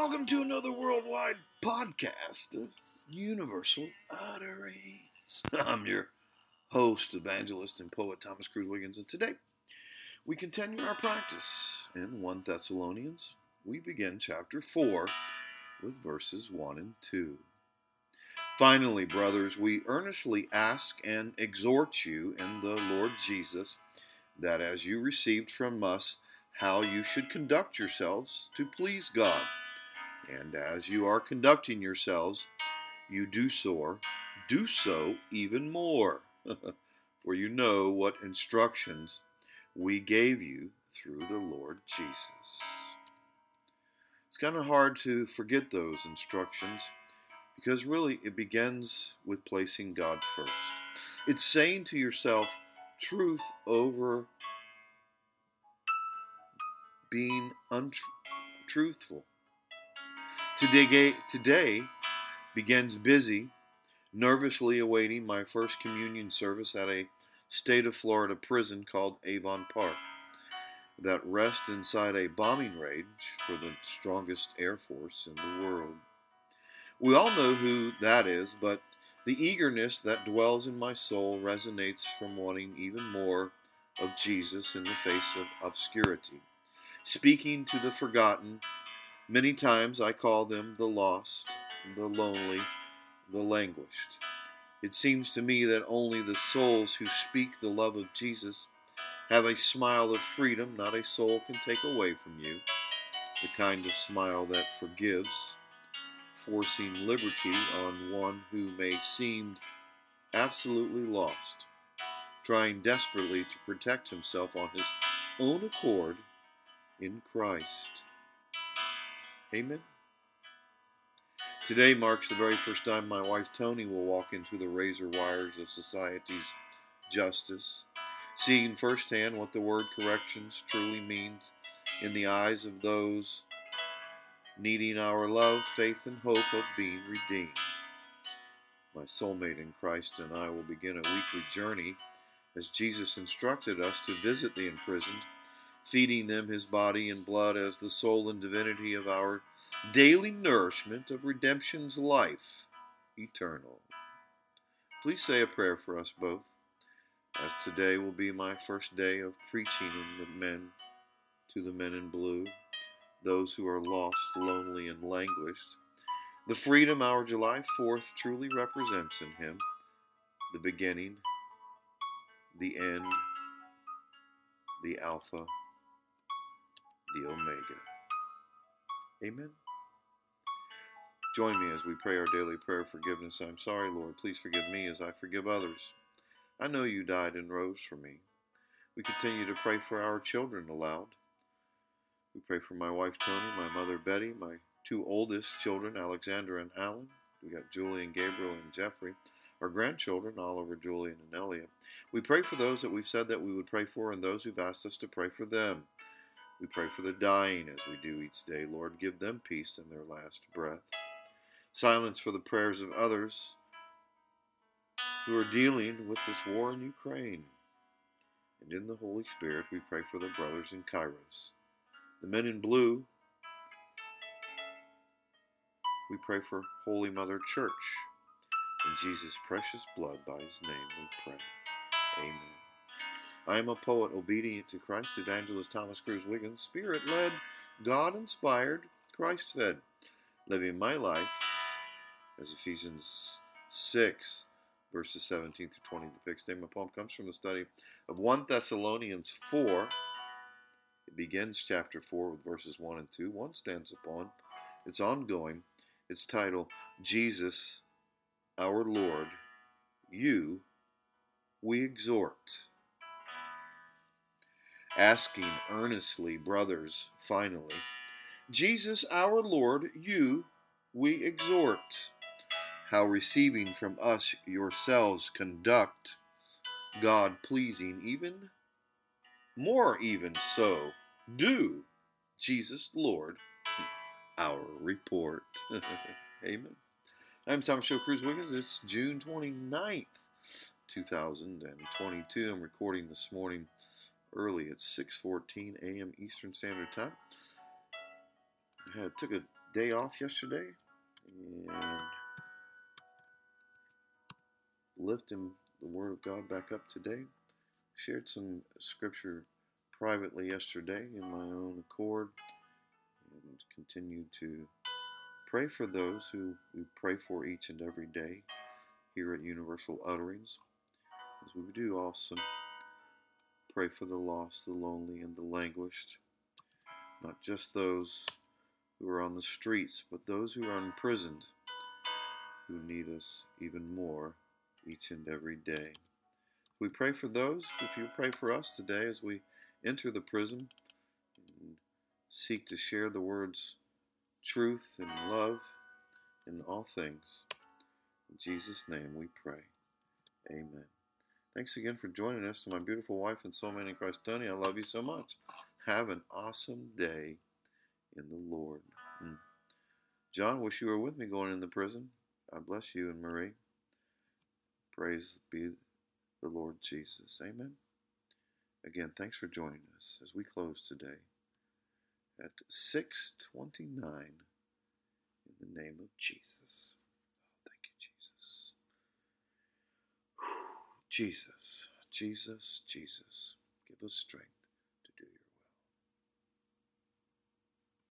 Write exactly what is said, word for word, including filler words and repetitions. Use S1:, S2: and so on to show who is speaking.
S1: welcome to another worldwide podcast of Universal Utterings. I'm your host, evangelist, and poet Thomas Cruz Wiggins, and today we continue our practice in First Thessalonians. We begin chapter four with verses one and two. Finally, brothers, we earnestly ask and exhort you in the Lord Jesus that as you received from us how you should conduct yourselves to please God, and as you are conducting yourselves, you do so, do so even more, for you know what instructions we gave you through the Lord Jesus. It's kind of hard to forget those instructions because really it begins with placing God first. It's saying to yourself truth over being untruthful. Today, today begins busy, nervously awaiting my first communion service at a state of Florida prison called Avon Park that rests inside a bombing range for the strongest Air Force in the world. We all know who that is, but the eagerness that dwells in my soul resonates from wanting even more of Jesus in the face of obscurity. Speaking to the forgotten, many times I call them the lost, the lonely, the languished. It seems to me that only the souls who speak the love of Jesus have a smile of freedom not a soul can take away from you, the kind of smile that forgives, forcing liberty on one who may seem absolutely lost, trying desperately to protect himself on his own accord in Christ. Amen. Today marks the very first time my wife Toni will walk into the razor wires of society's justice, seeing firsthand what the word corrections truly means in the eyes of those needing our love, faith, and hope of being redeemed. My soulmate in Christ and I will begin a weekly journey as Jesus instructed us to visit the imprisoned, feeding them his body and blood as the soul and divinity of our daily nourishment of redemption's life eternal. Please say a prayer for us both, as today will be my first day of preaching in the men to the men in blue, those who are lost, lonely, and languished. The freedom our July fourth truly represents in him, the beginning, the end, the Alpha, the Omega. Amen. Join me as we pray our daily prayer of forgiveness. I'm sorry, Lord. Please forgive me as I forgive others. I know you died and rose for me. We continue to pray for our children aloud. We pray for my wife, Toni, my mother, Betty, my two oldest children, Alexandra and Alan. We got Julie and Gabriel and Jeffrey. Our grandchildren, Oliver, Julian, and Elliot. We pray for those that we've said that we would pray for and those who've asked us to pray for them. We pray for the dying as we do each day. Lord, give them peace in their last breath. Silence for the prayers of others who are dealing with this war in Ukraine. And in the Holy Spirit, we pray for the brothers in Kairos. The men in blue, we pray for Holy Mother Church. In Jesus' precious blood, by his name we pray. Amen. I am a poet obedient to Christ, evangelist Thomas Cruz Wiggins, Spirit-led, God-inspired, Christ-fed, living my life as Ephesians six, verses seventeen through twenty depicts. Today my poem comes from the study of First Thessalonians four. It begins chapter four with verses one and two. One stands upon. It's ongoing. It's titled, Jesus, our Lord, you we exhort. Asking earnestly, brothers, finally, Jesus, our Lord, you we exhort, how receiving from us yourselves conduct, God-pleasing, even more even so, do, Jesus, Lord, our report. Amen. I'm Thomas Show Cruz Wiggins. It's June twenty-ninth, two thousand twenty-two. I'm recording this morning early at six fourteen a.m. Eastern Standard Time. I had, took a day off yesterday and lifting the Word of God back up today. Shared some scripture privately yesterday in my own accord and continue to pray for those who we pray for each and every day here at Universal Utterings, as we do also pray for the lost, the lonely, and the languished, not just those who are on the streets, but those who are imprisoned, who need us even more each and every day. We pray for those. If you pray for us today as we enter the prison and seek to share the word's truth and love in all things. In Jesus' name we pray. Amen. Thanks again for joining us. To my beautiful wife and soulmate in Christ, Tony, I love you so much. Have an awesome day in the Lord. Mm. John, wish you were with me going in the prison. God bless you and Marie. Praise be the Lord Jesus. Amen. Again, thanks for joining us as we close today at six twenty-nine in the name of Jesus. Thank you, Jesus. Jesus, Jesus, Jesus, give us strength.